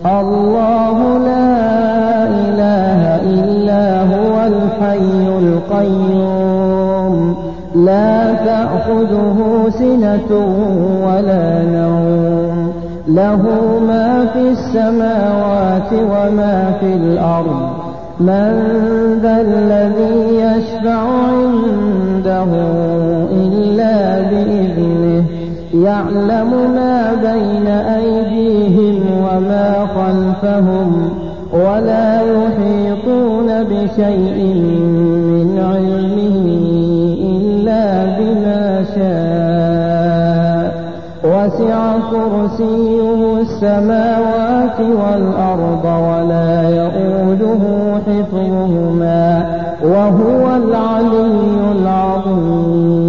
الله لا إله إلا هو الحي القيوم لا تأخذه سنة ولا نوم له ما في السماوات وما في الأرض من ذا الذي يشفع عنده إلا بإذنه يعلم ما بين أيديهم وما خلفهم ولا يحيطون بشيء من علمه إلا بما شاء وسع كرسيه السماوات والأرض ولا يؤوده حفظهما وهو العلي العظيم